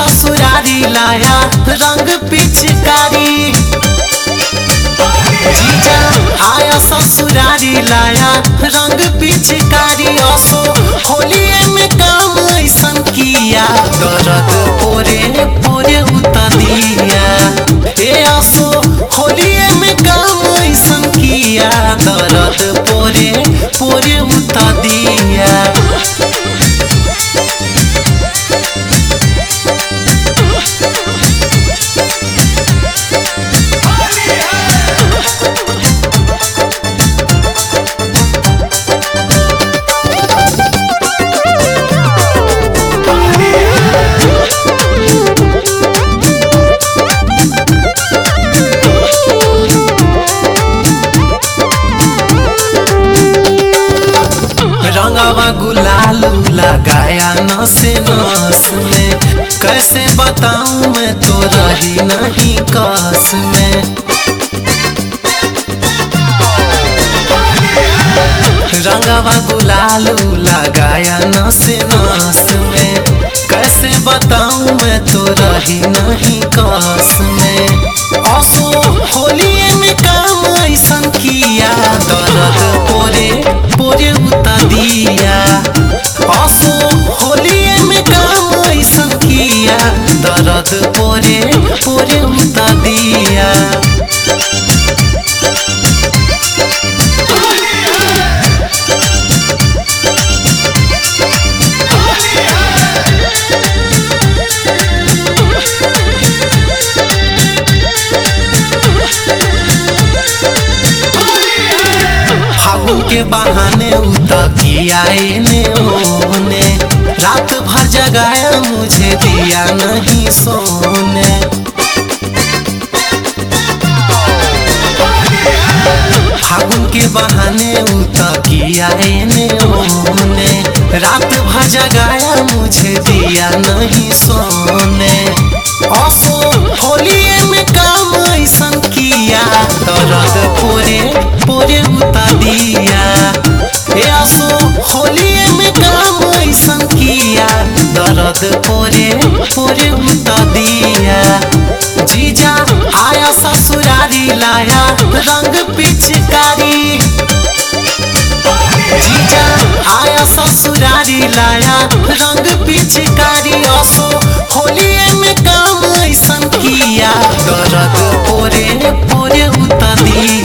ससुरारी लाया रंग पिचकारी। जीजा आया ससुरारी लाया रंग पिचकारी। असो होलिये में काम ऐसन किया दर्द पोरे पोरे उता दिया। ए असो होलिये में काम ऐसन किया दर्द पोरे पोरे उता दिया। रंगावा गुलाल लगाया नसे नस में। कैसे बताऊं मैं तो रही नहीं कस में। रंगावा गुलाल लगाया नसे नस में। कैसे बताऊं मैं तो रही नहीं कस में। असो होलिये में काम ऐसन किया दर्द पोरे पोरे उता दिया। असो होलिये में काम ऐसन किया दर्द पोरे पोरे उता दिया। फागुन के बहाने उता किया ने ओने। रात भर जगाया मुझे दिया नहीं सोने। फागुन के बहाने उता किया ने ओने। रात भर जगाया मुझे दिया नहीं सोने। असो होलिये में काम ऐसन किया दर्द पोरे पोरे उता दिया। ए असो होलिये में काम ऐसन किया दर्द पोरे पोरे उता दिया। जीजा आया ससुरारी लाया रंग पिचकारी। जीजा आया ससुरारी लाया रंग पिचकारी। असो होलिये में काम ऐसन किया दर्द पोरे पोरे उता दिया।